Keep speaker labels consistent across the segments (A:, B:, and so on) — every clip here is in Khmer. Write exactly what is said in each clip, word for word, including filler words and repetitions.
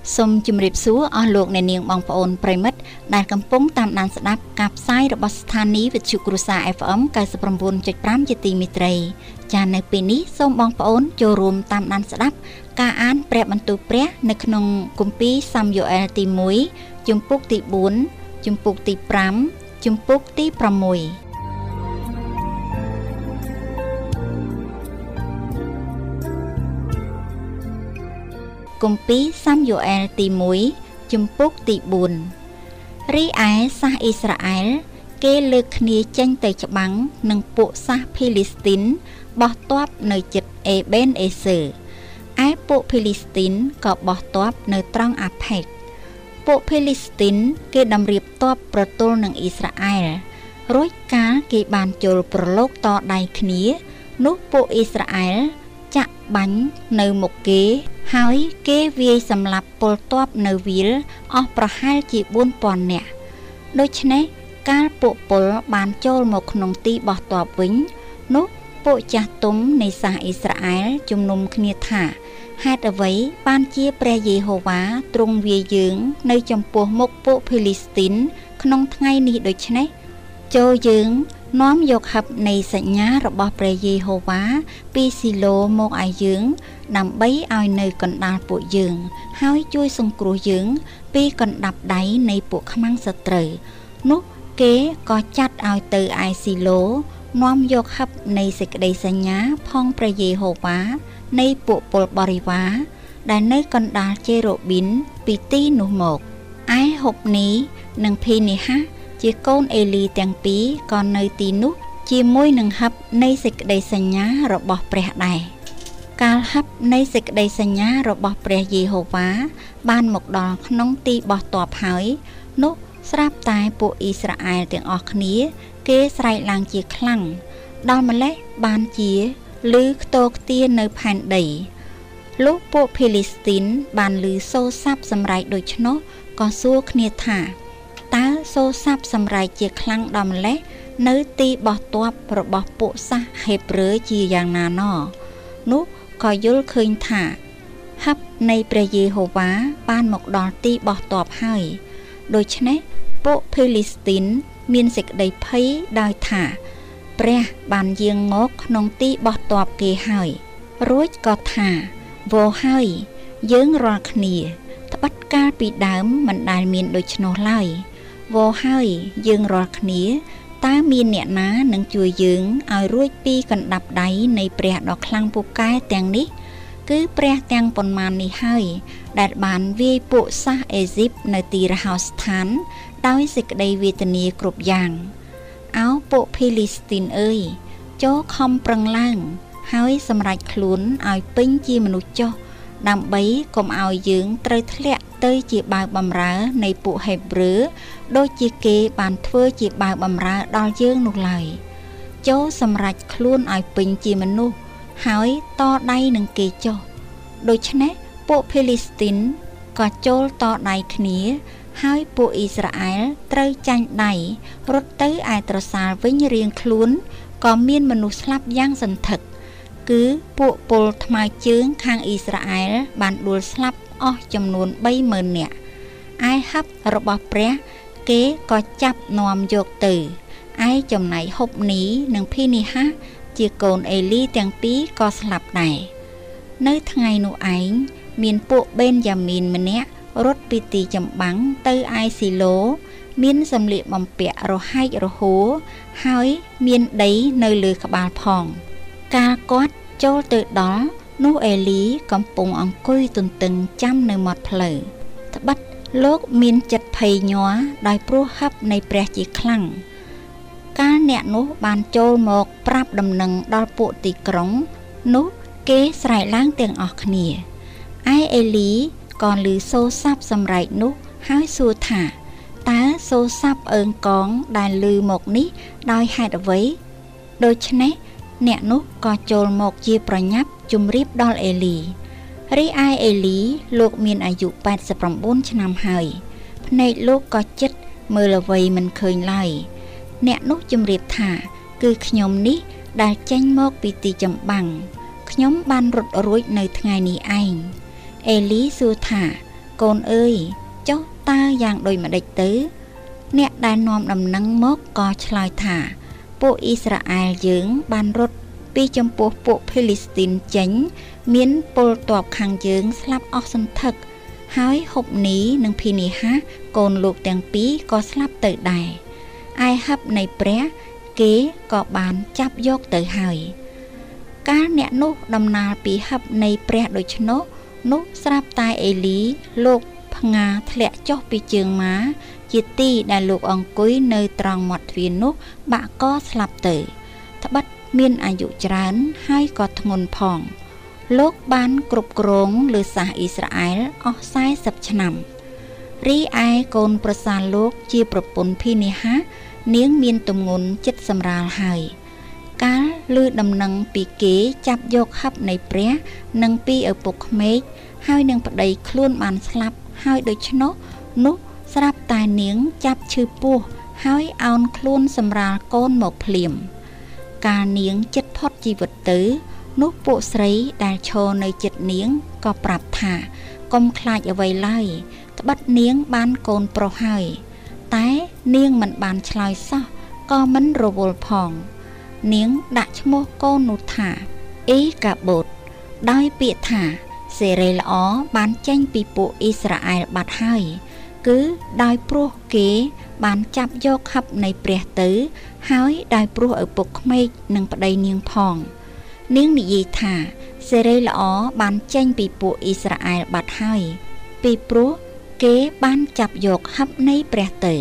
A: សូមជម្រាបសួរអស់លោកអ្នកនាងបងប្អូនប្រិមិត្តដែលកំពុងតាមដានស្ដាប់ការផ្សាយរបស់ស្ថានីយ៍វិទ្យុគ្រួសារ F M ninety nine point five ជាទីមេត្រីចា៎នៅពេលនេះសូមបងប្អូនចូលរួមតាមដានស្ដាប់ការអានព្រះបន្ទូលព្រះនៅក្នុងគម្ពីរសាមយូអែលទីoneជំពូកទីfourជំពូកទីfiveជំពូកទីsixគម្ពីរសាមយូអែលទីoneជំពូកទីfourរីឯសាសអ៊ីស្រាអែលគេលើកគ្នាចេញទៅច្បាំងនឹងពួកសាសភីលីស្ទីនបោះទ័ពនៅជិតអេបេនអេសឺឯពួកភីលីស្ទីនក៏បោះទ័ពនៅត្រង់អាផេកពួកភីលីស្ទីនគេតម្រៀបទ័ពប្រទល់នឹងអ៊ីស្រាអែលរួចកាលគេបានចូលប្រឡូកតដៃគ្នានោះពួកអ៊ីស្រាអែលចាក់បាញ់នៅមុខគេហើយគេវាយសម្លាប់ពលទ័ពនៅវាលអស់ប្រហែលជាfour thousandនាក់ដូច្នេះកាលពួកពលបានចូលមកក្នុងទីបោះទ័ពវិញនោះពួកចាស់ទុំនៃសាសអ៊ីស្រាអែលជំនុំគ្នាថាហេតុអ្វីបានជាព្រះយេហូវ៉ាទ្រង់វាយយើងនៅចំពោះមុខពួកភីលីស្ទីនក្នុងថ្ងៃនេះដូច្នេះចូលយើងនាំយកហឹបនៃសញ្ញារបស់ព្រះយេហូវ៉ាពីស៊ីឡូមកឲ្យយើងដើម្បីឲ្យនៅកណ្ដាលពួកយើងហើយជួយសង្គ្រោះយើងពីកណ្ដាប់ដៃនៃពួកខ្មាំងសត្រូវនោះគេក៏ចាត់ឲ្យទៅឯស៊ីឡូនាំយកហឹបនៃសេចក្តីសញ្ញាផងព្រះយេហូវ៉ានៃពួកពលបរិវារដែលនៅកណ្ដាលជេរូប៊ីនពីទីនោះមកឯហុបនីនិងភីនេហាជាកូនអេលីទាំងពីរក៏នៅទីនោះជាមួយនឹងហឹបនៃសេចក្តីសញ្ញារបស់ព្រះដែរកាលហឹបនៃសេចក្តីសញ្ញារបស់ព្រះយេហូវ៉ាបានមកដល់ក្នុងទីបោះទ័ពហើយនោះស្រាប់តែពួកអ៊ីស្រាអែលទាំងអស់គ្នាគេស្រែកឡើងជាខ្លាំងដល់ម្លេះបានជាឮខ្ទរខ្ទានៅផែនដីលុះពួកភីលីស្ទីនបានឮសូរស័ព្ទសម្រែកដូច្នោះក៏សួរគ្នាថាតើសូរស័ព្ទសម្រែកជាខ្លាំងដល់ម្លេះនៅទីបោះទ័ពរបស់ពួកសាសហេប្រឺជាយ៉ាងណាណនោះក៏យល់ឃើញថាហឹបនៃព្រះយេហូវ៉ាបានមកដល់ទីបោះទ័ពហើយដូច្នេះពួកភីលីស្ទីនមានសេចក្តីភ័យដោយថាព្រះបានយាងមកក្នុងទីបោះទ័ពគេហើយរួចក៏ថាវោហើយយើងរាល់គ្នាត្បិតកាលពីដើមមិនដែលមានដូច្នោះឡើយវោហើយយើងរាល់គ្នាតើមានអ្នកណានឹងជួយយើងឲ្យរួចពីកណ្ដាប់ដៃនៃព្រះដ៏ខ្លាំងពូកែទាំងនេះគឺព្រះទាំងប៉ុន្មាននេះហើយដែលបានវាយពួកសាសអេស៊ីបនៅទីរហោស្ថានដោយសេចក្តីវេទនាគ្រប់យ៉ាងអោពួកភីលីស្ទីនអើយចូលខំប្រឹងឡើងហើយសម្រេចខ្លួនឲ្យពេញជាមនុស្សចុះដើម្បីកុំឲ្យយើងត្រូវធ្លាក់ទៅជាបាវបំរើនៃពួកហេប្រឺដូចជាគេបានធ្វើជាបាវបំរើដល់យើងនោះឡើយចូលសម្រេចខ្លួនឲ្យពេញជាមនុស្សហើយតដៃនឹងគេចុះដូច្នេះពួកភីលីស្ទីនក៏ចូលតដៃគ្នាហើយពួកអ៊ីស្រាអែលត្រូវចាញ់ដៃរត់ទៅឯត្រសាលវិញរៀងខ្លួនក៏មានមនុស្សស្លាប់យ៉ាងសន្ធឹកគឺពួកពលថ្មើរជើងខាងអ៊ីស្រាអែលបានដួលស្លាប់អស់ចំនួនthree thousandនាក់ឯហឹបរបស់ព្រះគេក៏ចាប់នាំយកទៅឯចំណែកហុបនីនិងភីនីហាជាកូនអេលីទាំងពីរក៏ស្លាប់ដែរនៅថ្ងៃនោះឯងមានពួកបេនយ៉ាមីនម្នាក់រត់ពីទីចម្បាំងទៅឯស៊ីឡូមានសម្លៀកបំពាក់រហែករហួរហើយមានដីនៅលើក្បាលផងកាលគាត់ចូលទៅដល់នោះអេលីកំពុងអង្គុយទន្ទឹងចាំនៅមាត់ផ្លូវត្បិតលោកមានចិត្តភ័យញ័រដោយព្រោះហឹបនៃព្រះជាខ្លាំងកាលអ្នកនោះបានចូលមកប្រាប់ដំណឹងដល់ពួកទីក្រុងនោះគេស្រែកឡើងទាំងអស់គ្នាឯអេលីក៏ឮសូរស័ព្ទសម្រែកនោះហើយសួរថាតើសូរស័ព្ទអើងកងដែលឮមកនេះដោយហេតុអ្វីដូច្នេះអ្នកនោះក៏ចូលមកជាប្រញាប់ជម្រាបដល់អេលីរីឯអេលីលោកមានអាយុeighty-nineឆ្នាំហើយភ្នែកលោកក៏ជិតមើលអ្វីមិនឃើញឡើយអ្នកនោះជម្រាបថាគឺខ្ញុំនេះដែលចេញមកពីទីចម្បាំងខ្ញុំបានរត់រួចនៅថ្ងៃនេះឯងអេលីសួរថាកូនអើយចុះតើយ៉ាងដូចម្ដេចទៅអ្នកដែលនាំដំណឹងមកក៏ឆ្លើយថាពួកអ៊ីស្រាអែលយើងបានរត់ពីចំពោះពួកភីលីស្ទីនចេញមានពលទ័ពខាងយើងស្លាប់អស់សន្ធឹកហើយហុបនីនិងភីនីហាកូនលោកទាំងពីរក៏ស្លាប់ទៅដែរឯហឹបនៃព្រះគេក៏បានចាប់យកទៅហើយកាលអ្នកនោះដំណើរពីហឹបនៃព្រះដូច្នោះនោះស្រាប់តែអេលីលោកផ្ងាធ្លាក់ចុះពីជើងម៉ាជាទីដែលលោកអង្គុយនៅត្រង់មាត់ទ្វារនោះបាក់ក៏ស្លាប់ទៅត្បិតមានអាយុច្រើនហើយក៏ធ្ងន់ផងលោកបានគ្រប់គ្រងលើសាសអ៊ីស្រាអែលអស់សែសិបឆ្នាំរីឯកូនប្រសាលោកជាប្រពន្ធភីនីហានាងមានទម្ងន់ចិត្តសម្រាលហើយកាលឮដំណឹងពីគេចាប់យកហឹបនៃព្រះនិងពីឪពុកក្មេកហើយនឹងប្តីខ្លួនបានស្លាប់ហើយដូច្នោះនោះស្រាប់តែនាងចាប់ឈឺពោះហើយអោនខ្លួនសម្រាលកូនមកភ្លាមកាលនាងចិត្តផុតជីវិតទៅនោះពួកស្រីដែលឈរនៅជិតនាងក៏ប្រាប់ថាកុំខ្លាចអ្វីឡើយត្បិតនាងបានកូនប្រុសហើយតែនាងមិនបានឆ្លើយសោះក៏មិនរវល់ផងនាងដាក់ឈ្មោះកូននោះថាអ៊ីកាបូតដោយពាក្យថាសេរីល្អបានចេញពីពួកអ៊ីស្រាអែលបាត់ហើយគឺដោយព្រោះគេបានចាប់យកហឹបនៃព្រះទៅហើយដោយព្រោះឪពុកក្មេកនិងប្តីនាងផងនាងនិយាយថាសេរីល្អបានចេញពីពួកអ៊ីស្រាអែលបាត់ហើយពីព្រោះគេបានចាប់យកហឹបនៃព្រះទៅ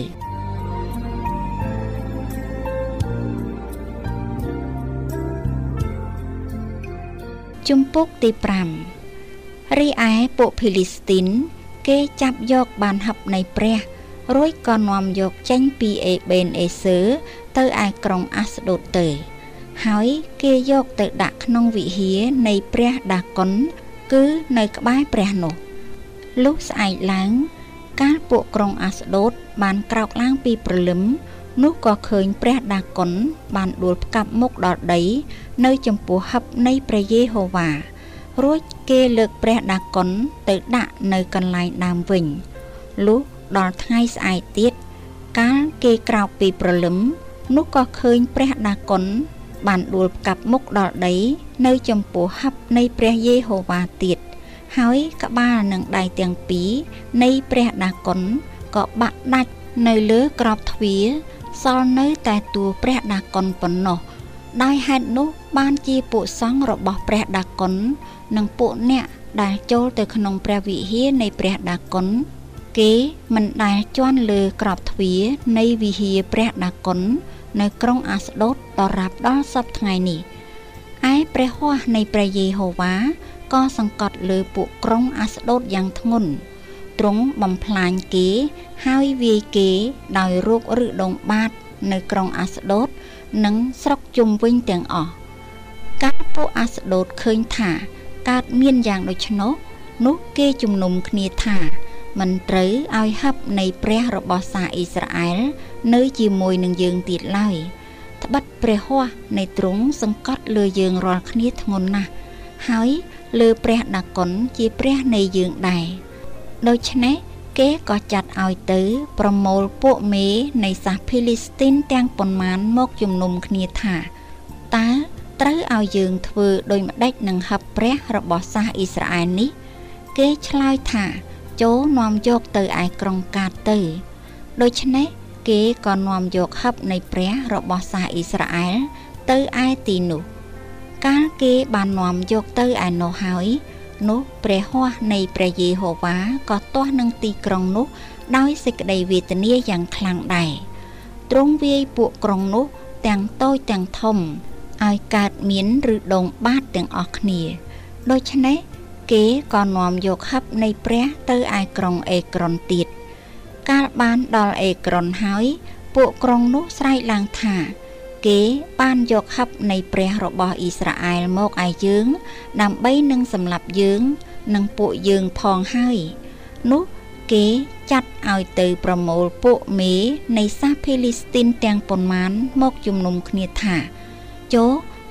A: ជំពូកទីប្រាំរីឯពួកភីលីស្ទីនគេចាប់យកបានហឹបនៃព្រះរួចក៏នាំយកចេញពីអេបេនអេសឺទៅឯក្រុងអាស្ដូតទៅហើយគេយកទៅដាក់ក្នុងវិហារនៃព្រះដាកុនគឺនៅក្បែរព្រះនោះលុះស្អែកឡើងកាលពួកក្រុងអាស្ដូតបានក្រោកឡើងពីព្រលឹមនោះក៏ឃើញព្រះដាកុនបានដួលផ្កាប់មុខដល់ដីនៅចំពោះហឹបនៃព្រះយេហូវ៉ារួចគេលើកព្រះដាកុនទៅដាក់នៅកន្លែងដើមវិញលុះដល់ថ្ងៃស្អែកទៀតកាលគេក្រោកពីព្រលឹមនោះក៏ឃើញព្រះដាកុនបានដួលផ្កាប់មុខដល់ដីនៅចំពោះហឹបនៃព្រះយេហូវ៉ាទៀតហើយក្បាលនិងដៃទាំងពីរនៃព្រះដាកុនក៏បាក់ដាច់នៅលើក្របទ្វារសល់នៅតែតួព្រះដាកុនប៉ុណ្ណោះដោយហេតុនោះបានជាពួកសង្ឃរបស់ព្រះដាកុននិងពួកអ្នកដែលចូលទៅក្នុងព្រះវិហារនៃព្រះដាកុនគេមិនដែលជន់លើក្របទ្វារនៃវិហារព្រះដាកុននៅក្រុងអាស្ដូតដរាបដល់សព្វថ្ងៃនេះឯព្រះហស្ថនៃព្រះយេហូវ៉ាក៏សង្កត់លើពួកក្រុងអាស្ដូតយ៉ាងធ្ងន់ទ្រង់បំផ្លាញគេហើយវាយគេដោយរោគឬដងបាតនៅក្រុងអាស្ដូតនិងស្រុកជុំវិញទាំងអស់កាលពួកអាស្ដូតឃើញថាកើតមានយ៉ាងដូច្នោះនោះគេជំនុំគ្នាថាមិនត្រូវឲ្យហឹបនៃព្រះរបស់សាសអ៊ីស្រាអែលនៅជាមួយនឹងយើងទៀតឡើយត្បិតព្រះហស្ថនៃទ្រង់សង្កត់លើយើងរាល់គ្នាធ្ងន់ណាស់ហើយលើព្រះដាកុនជាព្រះនៃយើងដែរដូច្នេះគេក៏ចាត់ឲ្យទៅប្រមូលពួកមេនៃសាសភីលីស្ទីនទាំងប៉ុន្មានមកជំនុំគ្នាថាតើត្រូវឲ្យយើងធ្វើដូចម្ដេចនឹងហឹបព្រះរបស់សាសអ៊ីស្រាអែលនេះគេឆ្លើយថាចូលនាំយកទៅឯក្រុងកាតទៅដូច្នេះគេក៏នាំយកហឹបនៃព្រះរបស់សាសអ៊ីស្រាអែលទៅឯទីនោះកាលគេបាននាំយកទៅឯនោះហើយនោះព្រះហស្ថនៃព្រះយេហូវ៉ាក៏ទាស់នឹងទីក្រុងនោះដោយសេចក្តីវេទនាយ៉ាងខ្លាំងដែរទ្រង់វាយពួកក្រុងនោះទាំងតូចទាំងធំឲ្យកើតមានឬដងបាតទាំងអស់គ្នាដូច្នេះគេក៏នាំយកហឹបនៃព្រះទៅឯក្រុងអេក្រុនទៀតកាលបានដល់អេក្រុនហើយពួកក្រុងនោះស្រែកឡើងថាគេបានយកហឹបនៃព្រះរបស់អ៊ីស្រាអែលមកឯយើងដើម្បីនឹងសម្លាប់យើងនិងពួកយើងផងហើយនោះគេចាត់ឲ្យទៅប្រមូលពួកមេនៃសាសភីលីស្ទីនទាំងប៉ុន្មានមកជំនុំគ្នាថាចូល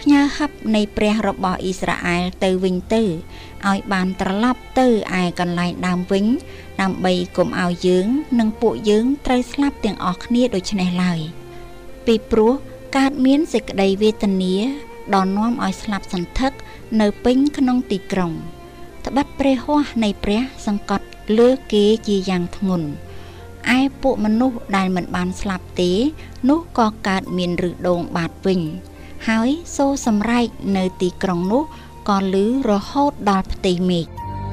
A: ផ្ញើហឹបនៃព្រះរបស់អ៊ីស្រាអែលទៅវិញទៅឲ្យបានត្រឡប់ទៅឯកន្លែងដើមវិញដើម្បីកុំឲ្យយើងនិងពួកយើងត្រូវស្លាប់ទាំងអស់គ្នាដូច្នេះឡើយពីព្រោះកើតមានសេចក្តីវេទនាដ៏នាំឲ្យស្លាប់សន្ធឹកនៅពេញក្នុងទីក្រុងត្បិតព្រះហស្ថនៃព្រះសង្កត់លើគេជាយ៉ាងធ្ងន់ឯពួកមនុស្សដែលមិនបានស្លាប់ទេនោះក៏កើតមានឫសដូងបាត់វិញហើយសូរសម្រែកនៅទីក្រុងនោះក៏ឮរហូតដល់ផ្ទៃមេឃ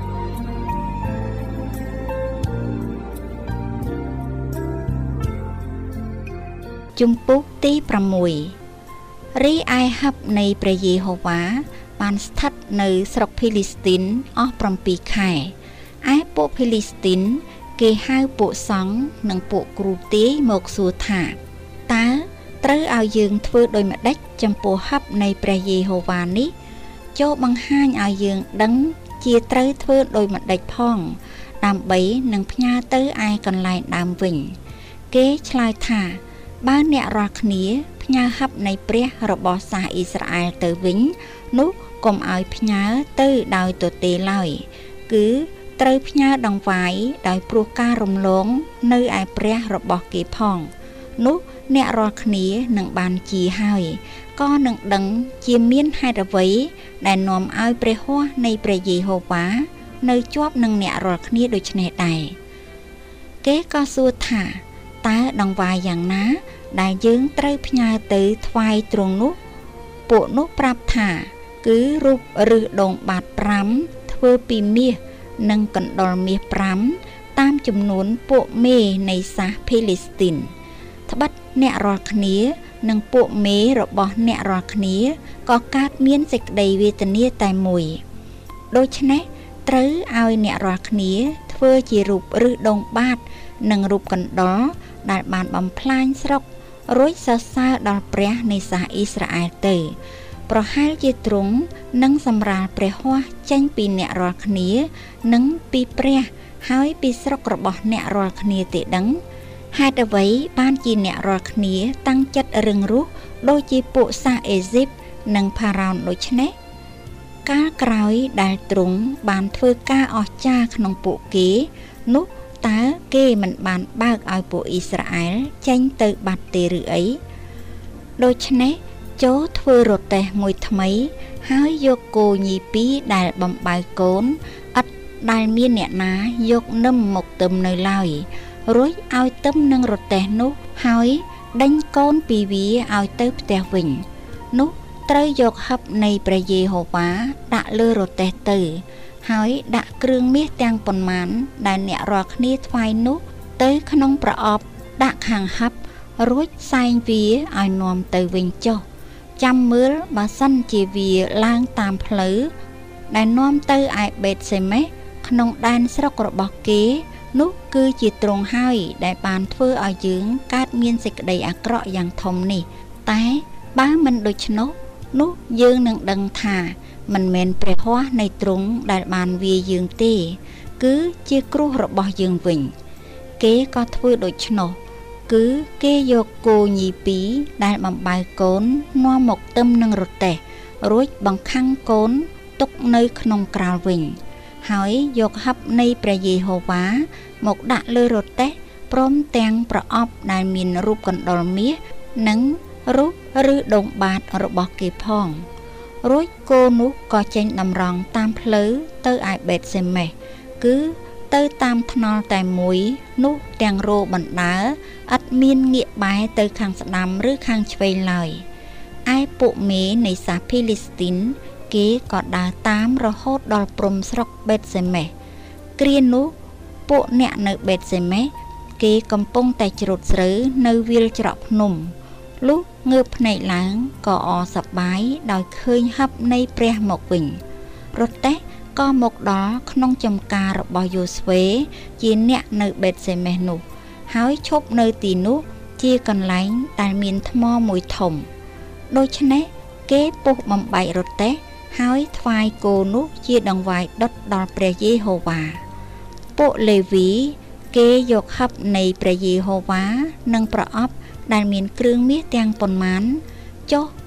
A: ជំពូកទីប្រាំមួយ រីឯហឹបនៃព្រះយេហូវ៉ាបានស្ថិតនៅស្រុកភីលីស្ទីនអស់ប្រាំពីរខែឯពួកភីលីស្ទីនគេហៅពួកសង្ឃនិងពួកគ្រូទាយមកសួរថាតើត្រូវឲ្យយើងធ្វើដូចម្ដេចចំពោះហឹបនៃព្រះយេហូវ៉ានេះចូលបង្ហាញឲ្យយើងដឹងជាត្រូវធ្វើដូចម្ដេចផងដើម្បីនឹងផ្ញើទៅឯកន្លែងដើមវិញគេឆ្លើយថាបើអ្នករាល់គ្នាផ្ញើហឹបនៃព្រះរបស់សាសអ៊ីស្រាអែលទៅវិញនោះកុំឲ្យផ្ញើទៅដោយទទេឡើយគឺត្រូវផ្ញើដង្វាយដោយព្រោះការរំលងនៅឯព្រះរបស់គេផងនោះអ្នករាល់គ្នានឹងបានជាហើយក៏នឹងដឹងជាមានហេតុអ្វីដែលនាំឲ្យព្រះហស្ថនៃព្រះយេហូវ៉ានៅជាប់នឹងអ្នករាល់គ្នាដូច្នេះដែរគេក៏សួរថាតើដង្វាយយ៉ាងណាដែលយើងត្រូវផ្ញើទៅថ្វាយទ្រង់នោះពួកនោះប្រាប់ថាគឺរូបឫសដូងបាតប្រាំធ្វើពីមាសនិងកណ្ដុរមាសប្រាំតាមចំនួនពួកមេនៃសាសភីលីស្ទីនត្បិតអ្នករាល់គ្នានិងពួកមេរបស់អ្នករាល់គ្នាក៏កើតមានសេចក្តីវេទនាតែមួយដូច្នេះត្រូវឲ្យអ្នករាល់គ្នាធ្វើជារូបឫសដូងបាតនិងរូបកណ្ដុរដែលបានបំផ្លាញស្រុករួចសរសើរដល់ព្រះនៃសាសអ៊ីស្រាអែលទៅប្រហែលជាទ្រង់នឹងសម្រាលព្រះហស្ថចេញពីអ្នករាល់គ្នានិងពីព្រះហើយពីស្រុករបស់អ្នករាល់គ្នាទេដឹងហេតុអ្វីបានជាអ្នករាល់គ្នាតាំងចិត្តរឹងរូសដូចជាពួកសាសអេស៊ីបនិងផារ៉ោនដូច្នេះកាលក្រោយដែលទ្រង់បានធ្វើការអស្ចារ្យក្នុងពួកគេនោះតើគេមិនបានបើកឲ្យពួកអ៊ីស្រាអែលចេញទៅបាត់ទេឬអីដូច្នេះចូលធ្វើរទេះមួយថ្មីហើយយកគោញីពីរដែលបំបៅកូនឥតដែលមានអ្នកណាយកនឹមមកទឹមនៅឡើយរួចឲ្យទឹមនឹងរទេះនោះហើយដេញកូនពីវាឲ្យទៅផ្ទះវិញនោះត្រូវយកហឹបនៃព្រះយេហូវ៉ាដាក់លើរទេះទៅហើយដាក់គ្រឿងមាសទាំងប៉ុន្មានដែលអ្នករាល់គ្នាថ្វាយនោះទៅក្នុងប្រអប់ដាក់ខាងហឹបរួចសែងវាឲ្យនាំទៅវិញចុះចាំមើលបើសិនជាវាឡើងតាមផ្លូវដែលនាំទៅឯបេតសេមេសក្នុងដែនស្រុករបស់គេនោះគឺជាទ្រង់ហើយដែលបានធ្វើឲ្យយើងកើតមានសេចក្តីអាក្រក់យ៉ាងធំនេះតែបើមិនដូច្នោះនោះយើងនឹងដឹងថាមិនមែនព្រះហស្ថនៃទ្រង់ដែលបានវាយើងទេគឺជាគ្រោះរបស់យើងវិញគេក៏ធ្វើដូច្នោះគឺគេយកគោញីពីរដែលបំបៅកូននាំមកទឹមនឹងរទេះរួចបង្ខាំងកូនទុកនៅក្នុងក្រោលវិញហើយយកហឹបនៃព្រះយេហូវ៉ាមកដាក់លើរទេះព្រមទាំងប្រអប់ដែលមានរូបកណ្ដុរមាសនិងរូបឬដងបាតរបស់គេផងរួចគោនោះក៏ចេញតម្រង់តាមផ្លូវទៅឯបេតសេមេសគឺទៅតាមថ្នល់តែមួយនោះទាំងរោបណ្ដើរឥតមានងាកបែរទៅខាងស្ដាំឬខាងឆ្វេងឡើយឯពួកមេនៃសាសភីលីស្ទីនគេក៏ដើរតាមរហូតដល់ព្រំស្រុកបេតសេមេសគ្រានោះពួកអ្នកនៅបេតសេមេសគេកំពុងតែច្រូតស្រូវនៅវាលច្រកភ្នំលុះងើបភ្នែកឡើងក៏អរសប្បាយដោយឃើញហឹបនៃព្រះមកវិញរទេះក៏មកដល់ក្នុងចំការរបស់យូស្វេជាអ្នកនៅបេតសេមេសនោះហើយឈប់នៅទីនោះជាកន្លែងដែលមានថ្មមួយធំដូច្នេះគេពុះបំបែករទេះហើយថ្វាយគោនោះជាដង្វាយដុតដល់ព្រះយេហូវ៉ាពួកលេវីគេយកហឹបនៃព្រះយេហូវ៉ានិងប្រអប់ដែលមានគ្រឿងមាសទាំងប៉ុន្មានចុះ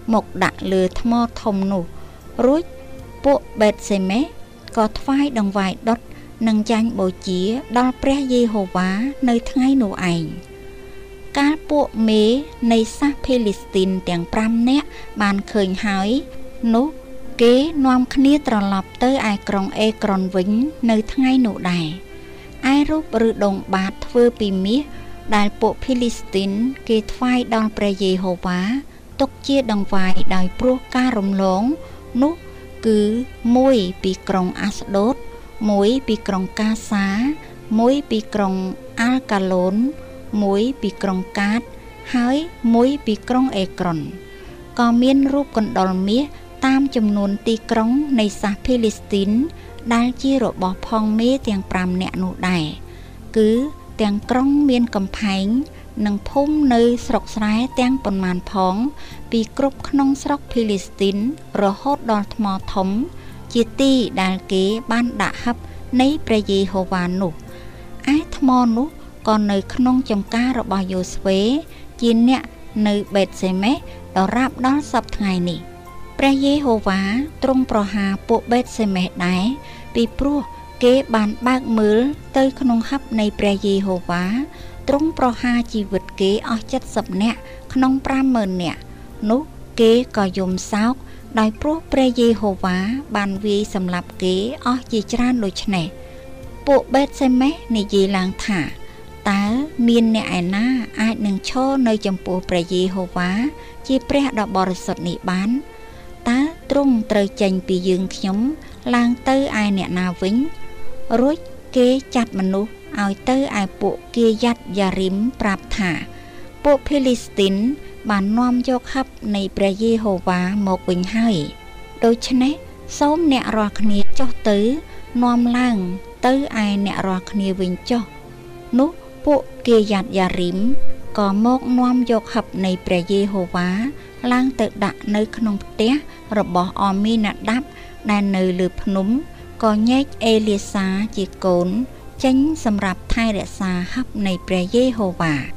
A: មកដាក់លើថ្មធំនោះរួចពួកបេតសេមេក៏ថ្វាយដង្វាយដុតនិងចាញ់បូជាដល់ព្រះយេហូវ៉ានៅថ្ងៃនោះឯងកាលពួកមេនៃសាសភីលីស្ទីនទាំងប្រាំនាក់បានឃើញហើយនោះគេនាំគ្នាត្រឡប់ទៅឯក្រុងអេក្រនវិញនៅថ្ងៃនោះដែរឯរូបឬដងបាតធ្វើពីមាសដែលពួកភីលីស្ទីនគេថ្វាយដល់ព្រះយេហូវ៉ាទុកជាដង្វាយដោយព្រោះការរំលងនោះគឺមួយពីក្រុងអាស្ដូតមួយពីក្រុងកាសាមួយពីក្រុងអាល់កាឡូនមួយពីក្រុងកាតហើយមួយពីក្រុងអេក្រនក៏មានរូបកណ្ដុរមាសតាមចំនួនទីក្រុងនៃសាសភីលីស្ទីនដែលជារបស់ផងមេទាំងប្រាំនាក់នោះដែរគឺទាំងក្រុងមានកំផែងនិងភូមិនៅស្រុកស្រែទាំងប៉ុន្មានផងពីគ្រប់ក្នុងស្រុកភីលីស្ទីនរហូតដល់ថ្មធំជាទីដែលគេបានដាក់ហឹបនៃព្រះយេហូវ៉ានោះឯថ្មនោះក៏នៅក្នុងចម្ការរបស់យូស្វេជាអ្នកនៅបេតសេមេសដរាបដល់សព្វថ្ងៃនេះព្រះយេហូវ៉ាទ្រង់ប្រហារពួកបេតសេមេសដែរពីព្រោះគេបានបើកមើលទៅក្នុងហឹបនៃព្រះយេហូវ៉ាទ្រង់ប្រហារជីវិតគេអស់ចិត្តសិបនាក់ក្នុងប្រាំម៉ឺននាក់នោះគេក៏យំសោកដោយព្រោះព្រះយេហូវ៉ាបានវាយសម្លាប់គេអស់ជាច្រើនដូច្នេះពួកបេតសេមេសនិយាយឡើងថាតើមានអ្នកឯណាអាចនឹងឈរនៅចំពោះព្រះយេហូវ៉ាជាព្រះដ៏បរិសុទ្ធនេះបានតើទ្រង់ត្រូវចេញពីយើងខ្ញុំឡើងទៅឯអ្នកណាវិញរួចគេចាត់មនុស្សឲ្យទៅឯពួកគាយ៉ាត់យ៉ារីមប្រាប់ថាពួកភីលីស្ទីនបាននាំយកហឹបនៃព្រះយេហូវ៉ាមកវិញហើយដូច្នេះសូមអ្នករាល់គ្នាចុះទៅនាំឡើងទៅឯអ្នករាល់គ្នាវិញចុះនោះពួកគាយ៉ាត់យ៉ារីមក៏មកនាំយកហឹបនៃព្រះយេហូវ៉ាឡើងទៅដាក់នៅក្នុងផ្ទះរបស់អមីណាដាប់ដែលនៅលើភ្នំក៏ញែកអេលៀសាជាកូនចេញសម្រាប់ថែរក្សាហឹបនៃព្រះយេហូវ៉ា